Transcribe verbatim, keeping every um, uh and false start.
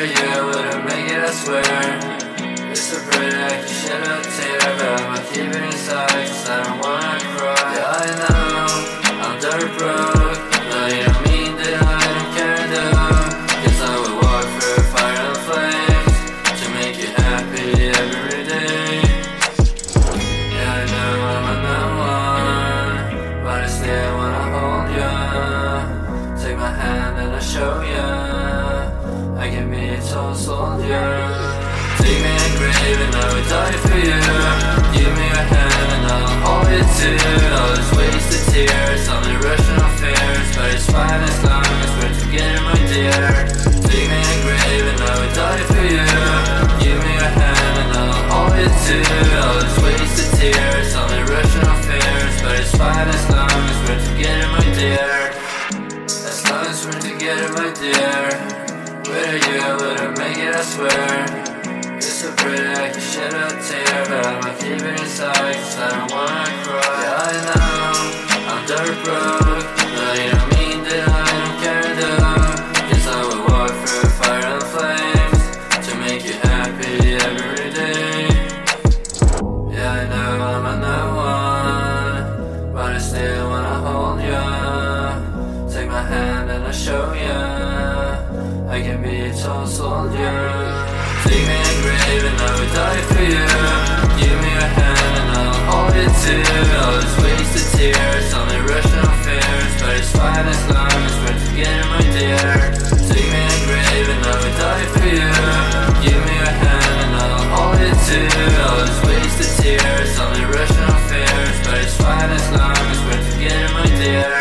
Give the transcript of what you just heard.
Without you, I wouldn't make it, I swear. It's so pretty, I can shed a tear, but I'ma keep it inside, cause I don't wanna cry. Yeah, I know, I'm dirt broke, but you don't mean that I don't care though. Cause I would walk through fire and flames to make you happy every day. Yeah, I know I'm a no one, but I still wanna hold you. Take my hand and I'll show you I can be a total soldier. Take me in grave and I would die for you. Give me your hand and I'll hold it too. All those wasted tears, all the irrational fears, but it's fine as long as we're together, my dear. Take me in grave and I would die for you. Give me your hand and I'll hold it too. All those wasted tears, all the irrational fears, but it's fine as long as we're together, my dear. As long as we're together, my dear. Without you, I wouldn't make it, I swear. It's so pretty, I can shed a tear, but I'ma keep it inside, cause I don't wanna cry. Yeah, I know, I'm dirt broke, but you don't mean that I don't care though. Cause I would walk through fire and flames to make you happy every day. Yeah, I know I'm a no one, but I still wanna hold you. Take my hand and I'll show you I can be a total soldier. Take me in grave and I would die for you. Give me your hand and I'll hold it too. All those wasted tears, all the irrational fears, but it's fine as long as we're together, my dear. Take me in grave and I would die for you. Give me your hand and I'll hold it too. All those wasted tears, all the irrational fears, but it's fine as long as we're together, my dear.